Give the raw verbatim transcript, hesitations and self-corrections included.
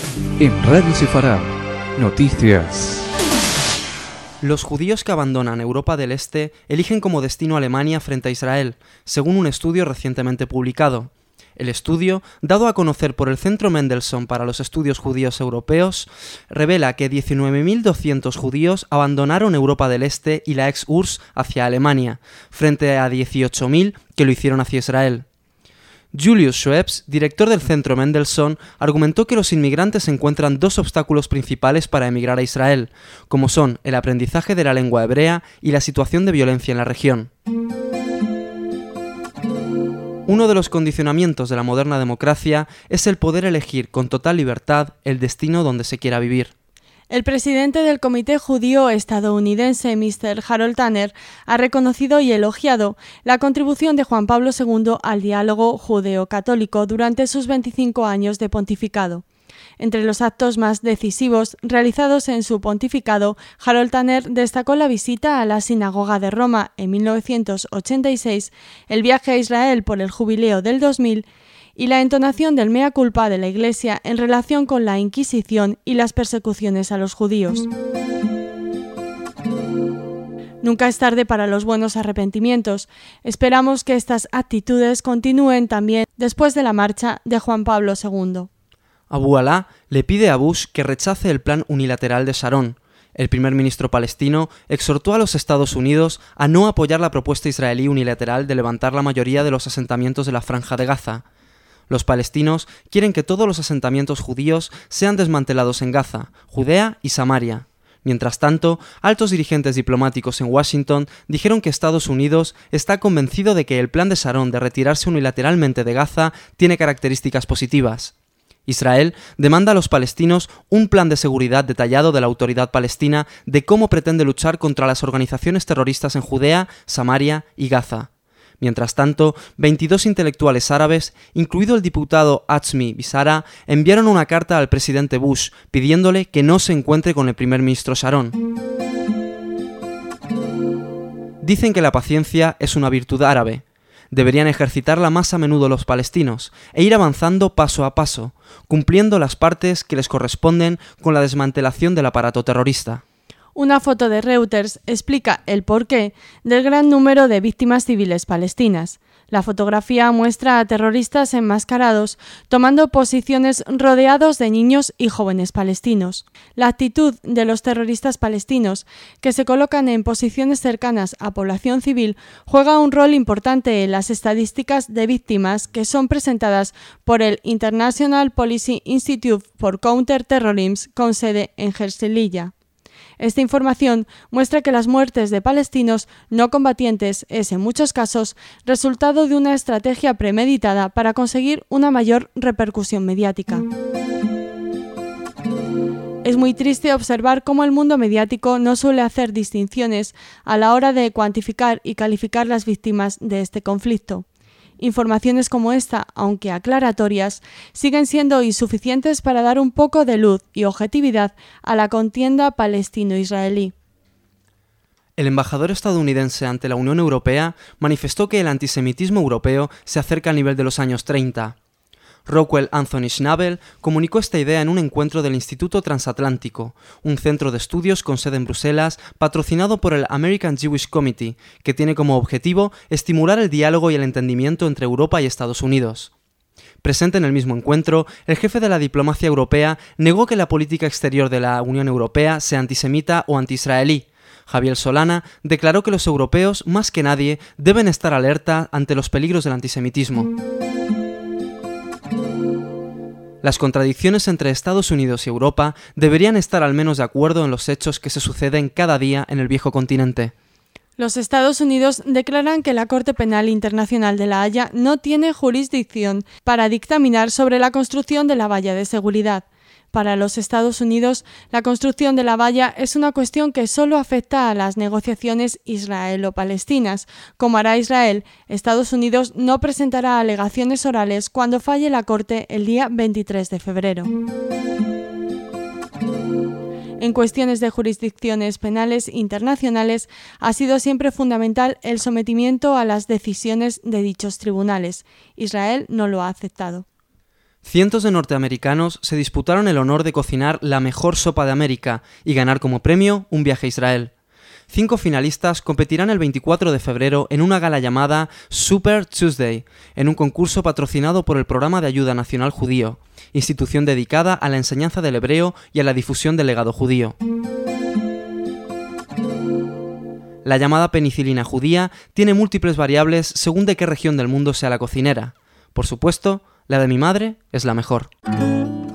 En Radio Sefarad, noticias. Los judíos que abandonan Europa del Este eligen como destino Alemania frente a Israel, según un estudio recientemente publicado. El estudio, dado a conocer por el Centro Mendelssohn para los Estudios Judíos Europeos, revela que diecinueve mil doscientos judíos abandonaron Europa del Este y la ex U R S S hacia Alemania, frente a dieciocho mil que lo hicieron hacia Israel. Julius Schwebs, director del Centro Mendelssohn, argumentó que los inmigrantes encuentran dos obstáculos principales para emigrar a Israel, como son el aprendizaje de la lengua hebrea y la situación de violencia en la región. Uno de los condicionamientos de la moderna democracia es el poder elegir con total libertad el destino donde se quiera vivir. El presidente del Comité Judío estadounidense, mister Harold Tanner, ha reconocido y elogiado la contribución de Juan Pablo segundo al diálogo judeo-católico durante sus veinticinco años de pontificado. Entre los actos más decisivos realizados en su pontificado, Harold Tanner destacó la visita a la Sinagoga de Roma en mil novecientos ochenta y seis, el viaje a Israel por el jubileo del dos mil y la entonación del mea culpa de la Iglesia en relación con la Inquisición y las persecuciones a los judíos. Nunca es tarde para los buenos arrepentimientos. Esperamos que estas actitudes continúen también después de la marcha de Juan Pablo segundo. Abu Alá le pide a Bush que rechace el plan unilateral de Sharon. El primer ministro palestino exhortó a los Estados Unidos a no apoyar la propuesta israelí unilateral de levantar la mayoría de los asentamientos de la Franja de Gaza. Los palestinos quieren que todos los asentamientos judíos sean desmantelados en Gaza, Judea y Samaria. Mientras tanto, altos dirigentes diplomáticos en Washington dijeron que Estados Unidos está convencido de que el plan de Sharon de retirarse unilateralmente de Gaza tiene características positivas. Israel demanda a los palestinos un plan de seguridad detallado de la autoridad palestina de cómo pretende luchar contra las organizaciones terroristas en Judea, Samaria y Gaza. Mientras tanto, veintidós intelectuales árabes, incluido el diputado Azmi Bisara, enviaron una carta al presidente Bush pidiéndole que no se encuentre con el primer ministro Sharon. Dicen que la paciencia es una virtud árabe. Deberían ejercitarla más a menudo los palestinos e ir avanzando paso a paso, cumpliendo las partes que les corresponden con la desmantelación del aparato terrorista. Una foto de Reuters explica el porqué del gran número de víctimas civiles palestinas. La fotografía muestra a terroristas enmascarados tomando posiciones rodeados de niños y jóvenes palestinos. La actitud de los terroristas palestinos, que se colocan en posiciones cercanas a población civil, juega un rol importante en las estadísticas de víctimas que son presentadas por el International Policy Institute for Counter-Terrorism con sede en Herzliya. Esta información muestra que las muertes de palestinos no combatientes es, en muchos casos, resultado de una estrategia premeditada para conseguir una mayor repercusión mediática. Es muy triste observar cómo el mundo mediático no suele hacer distinciones a la hora de cuantificar y calificar las víctimas de este conflicto. Informaciones como esta, aunque aclaratorias, siguen siendo insuficientes para dar un poco de luz y objetividad a la contienda palestino-israelí. El embajador estadounidense ante la Unión Europea manifestó que el antisemitismo europeo se acerca al nivel de los años treinta. Rockwell Anthony Schnabel comunicó esta idea en un encuentro del Instituto Transatlántico, un centro de estudios con sede en Bruselas, patrocinado por el American Jewish Committee, que tiene como objetivo estimular el diálogo y el entendimiento entre Europa y Estados Unidos. Presente en el mismo encuentro, el jefe de la diplomacia europea negó que la política exterior de la Unión Europea sea antisemita o antiisraelí. Javier Solana declaró que los europeos, más que nadie, deben estar alerta ante los peligros del antisemitismo. Las contradicciones entre Estados Unidos y Europa deberían estar al menos de acuerdo en los hechos que se suceden cada día en el viejo continente. Los Estados Unidos declaran que la Corte Penal Internacional de La Haya no tiene jurisdicción para dictaminar sobre la construcción de la valla de seguridad. Para los Estados Unidos, la construcción de la valla es una cuestión que solo afecta a las negociaciones israelo-palestinas. Como hará Israel, Estados Unidos no presentará alegaciones orales cuando falle la Corte el día veintitrés de febrero. En cuestiones de jurisdicciones penales internacionales, ha sido siempre fundamental el sometimiento a las decisiones de dichos tribunales. Israel no lo ha aceptado. Cientos de norteamericanos se disputaron el honor de cocinar la mejor sopa de América y ganar como premio un viaje a Israel. Cinco finalistas competirán el veinticuatro de febrero en una gala llamada Super Tuesday, en un concurso patrocinado por el Programa de Ayuda Nacional Judío, institución dedicada a la enseñanza del hebreo y a la difusión del legado judío. La llamada penicilina judía tiene múltiples variables según de qué región del mundo sea la cocinera. Por supuesto, la de mi madre es la mejor.